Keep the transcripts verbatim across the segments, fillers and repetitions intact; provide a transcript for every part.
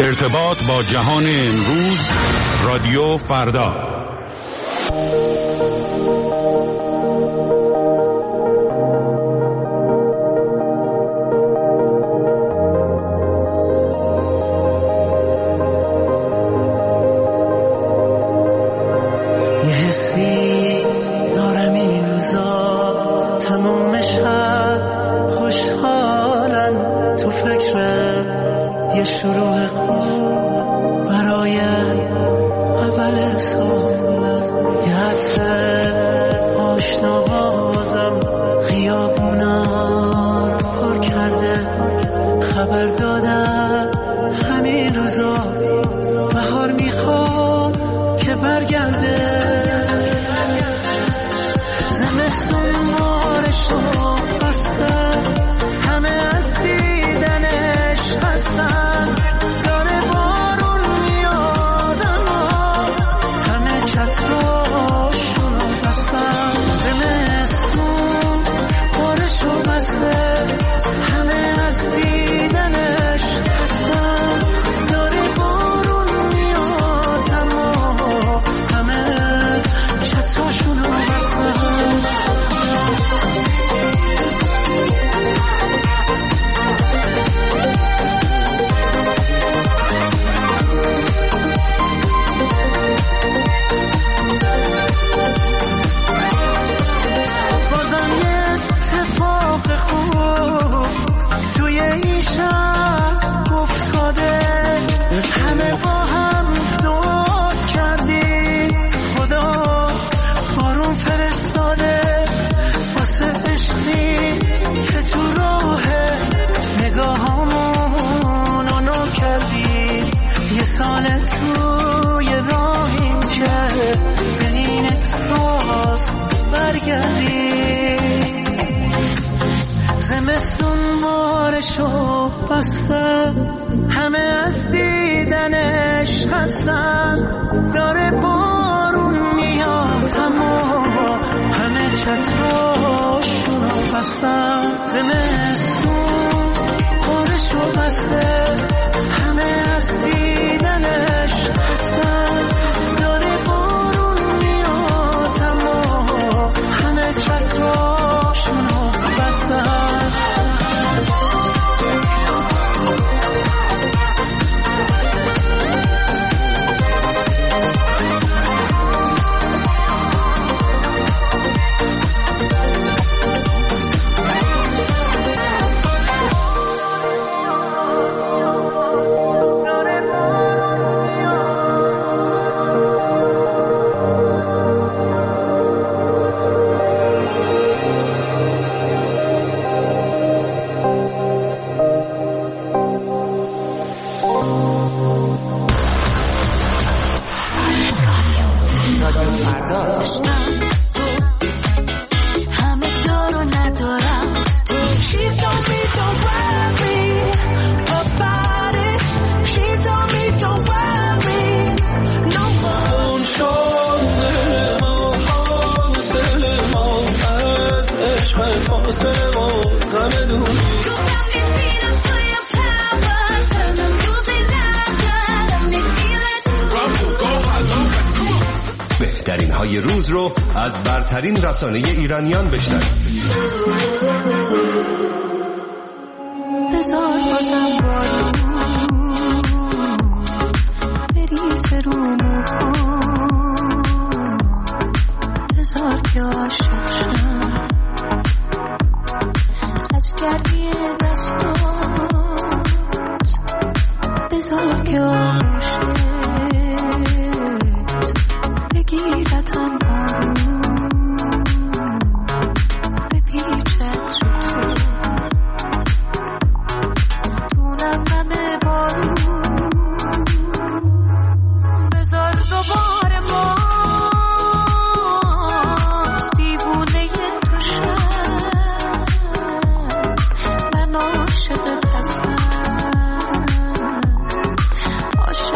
ارتباط با جهان امروز، رادیو فردا. همه از دیدنش خستن، داره بارون میاد اما همه چتراشونو بستن. زمستون بارشو بسته، همه از دیدنش خستن، داره بارون میاد اما همه چتراشونو بستن. بهترین های روز رو از برترین رسانه ایرانیان بشنوید. بذار بازم بارون بریزه رو موهام، بذار که عاشق شم از گرمی دستات، بذار که آغوشت بگیرتم بارون بپیچت رو تو، دونم نمه بارون، بذار دوباره ماست دیوونه تو شم، من عاشقت هستم، عاشق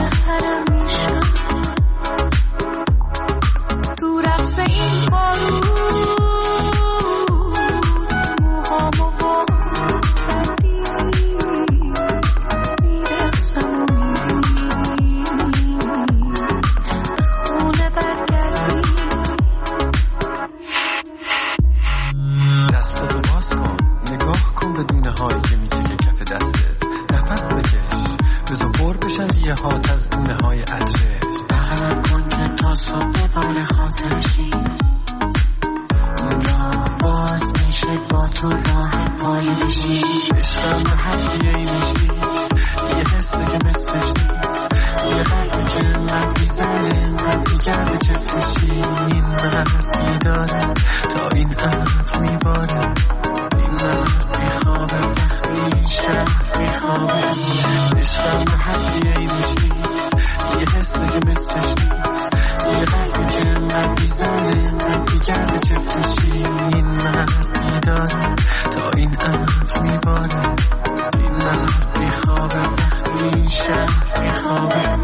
نگه هات از دونه های عطره بغلم کن که تا صبح بار خاطرشی این راه باز میشه با تو راه پای بشی عشقم به حدیه ای میشی یه حسه که مثلش نیست یه قلبه که انقدر بیزنه انقدر میگرده چفتشی این مرد میداره تا این عرض میباره این مرد میخوابه وقتی شب میخوابه عشقم به حدیه ای میشی یه حسه که مثلش نیست یه قلبه که انقدر بیزنه انقدر میگرده چفتشی این مرد میداره تا این عرض میباره این مرد میخوابه وقتی شب میخوابه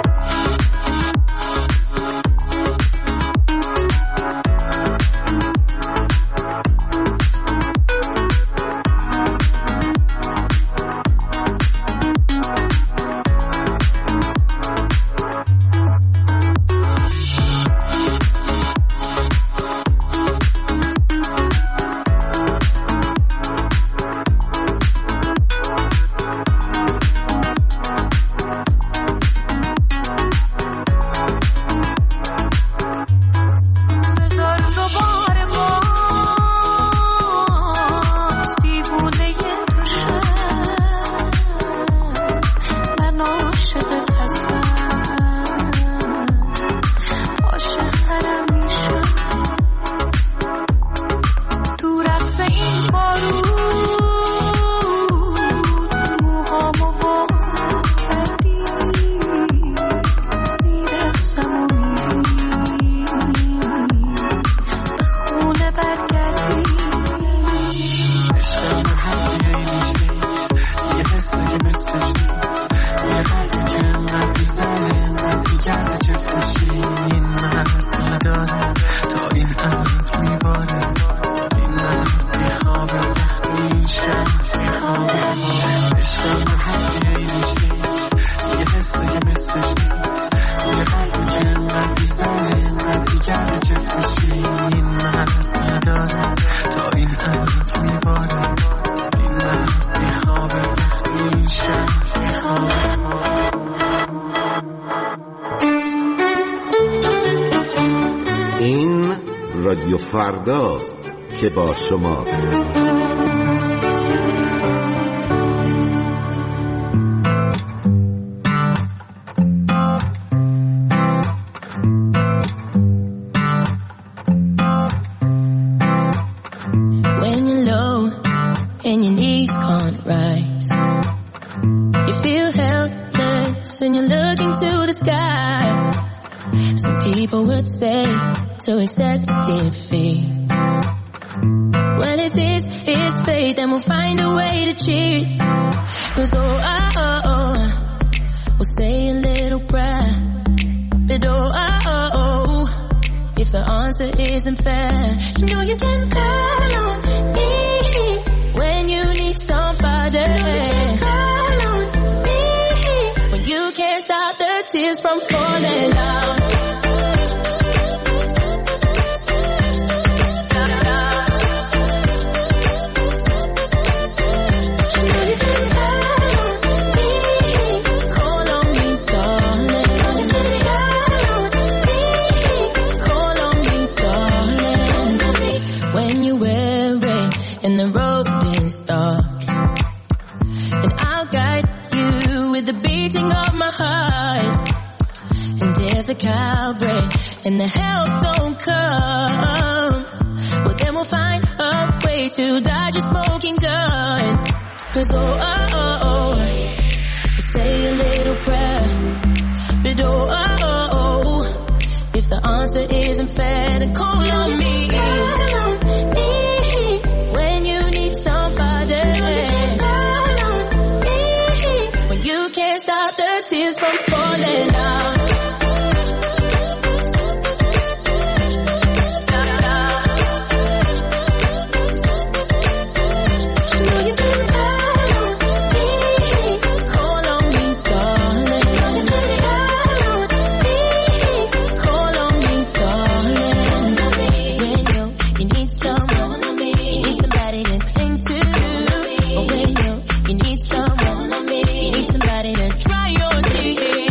رادیو فرداست که با شماست. When you're low and your knees can't rise, you feel helpless and you're looking to the sky. Some people would say to accept defeat. Well, if this is fate, then we'll find a way to cheat. Cause oh, oh, oh, oh, we'll say a little prayer. But oh, oh, oh, oh, if the answer isn't fair, you know you can call on me when you need somebody. You know you can call on me when you can't stop the tears from falling down. The cow break and the help don't come, well then we'll find a way to dodge a smoking gun. Cause oh, oh, oh, oh, we'll say a little prayer. But oh, oh, oh, oh, if the answer isn't fair, then call on me. Call on me when you need somebody. Call on me when you can't stop the tears from falling down. Somebody to try your tears.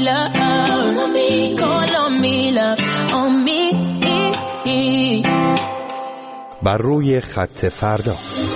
love. Just call on me, love, on me. بر روی خط فردا.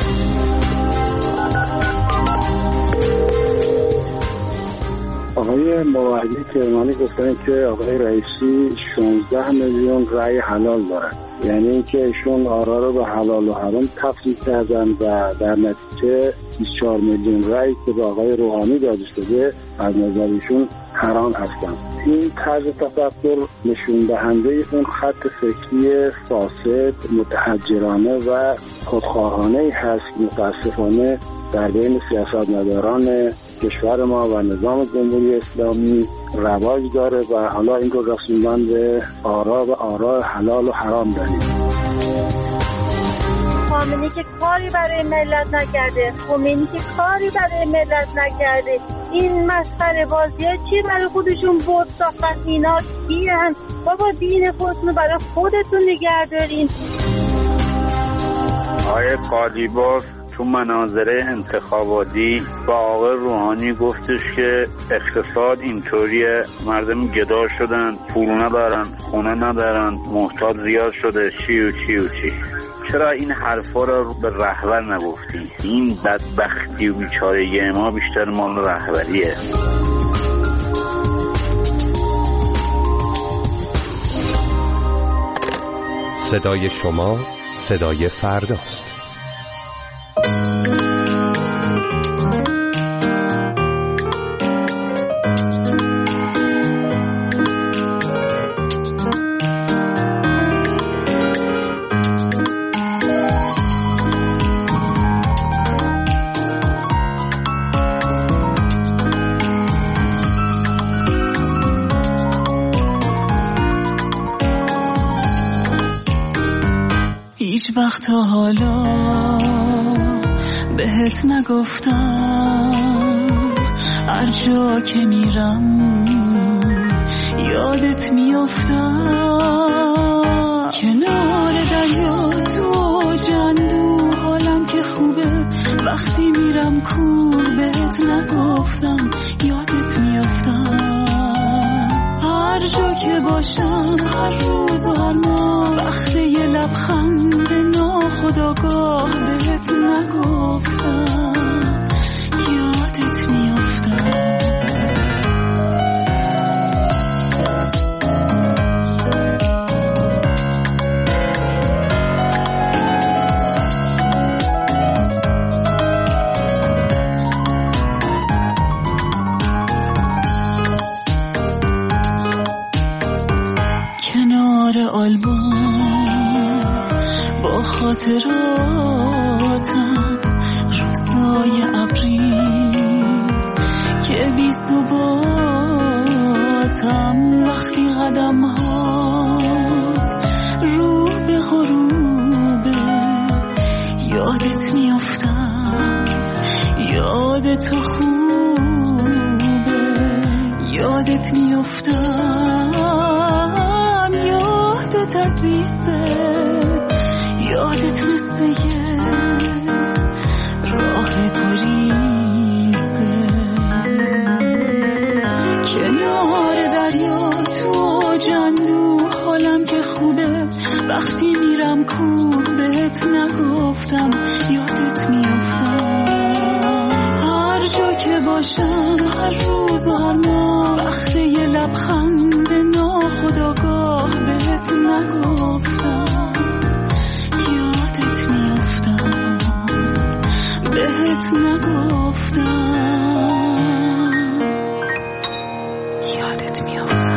آقای موحدی کرمانی گفتن که آقای رئیسی شانزده میلیون رأی حلال دارن، یعنی اینکه ایشون آرا رو به حلال و حرام تفصیل کردن و در نتیجه بیست و چهار میلیون رأی که به آقای روحانی داده شده از نظر ایشون حرام هستن. این طرز تفکر نشون دهنده اون خط فکری فاسد، متحجرانه و خودخواهانه هست متاسفانه در بین سیاستمداران کشور ما و نظام جمهوری اسلامی رواج داره و حالا این رو رسوندن به آرا و آرا حلال و حرام داریم. خامنه‌ای که کاری برای ملت نکرده، خمینی که کاری برای ملت نکرده، این مسخره بازی‌ها چی برای خودشون برد ساختن؟ اینا کیه؟ بابا دین خودتون برای خودتون نگه دارین. آقای قالیباف تو مناظره انتخاباتی با آقای روحانی گفتش که اقتصاد اینطوریه، مردم گدا شدن، پول ندارن، خونه ندارن، محتاج زیاد شده، چی و چی و چی. چرا این حرفا رو به رهبر نگفتی؟ این بدبختی و بیچارگی ما بیشتر مال رهبریه. صدای شما صدای فرداست. هیچ وقت تا حالا بهت نگفتم، هر جا که میرم یادت میافتم. کنار دریا تو جندو حالم که خوبه، وقتی میرم کور بهت نگفتم یادت میافتم. هر جا که باشم هر روز و هر ماه، وقتی یه لبخند ناخودآگاه بهت نگفتم یادت میافتم. کنار آلبوم با خاطراتم، روزای ابری که بی ثباتم، وقتی قدم ها رو به غروبه یادت میافتم. یاد تو خوبه یادت میافتم. یادت عزیزه یادت مثل یه راه گریزه. کنار دریا تو جندو حالم که خوبه، وقتی میرم کور بهت نگفتم یادت میافتم. هر جا که باشم هر روز و هر ماه، وقتی یه لبخند ناخودآگاه بهت نگفتم یادت میافتم. بهت نگفتم یادت میافتم.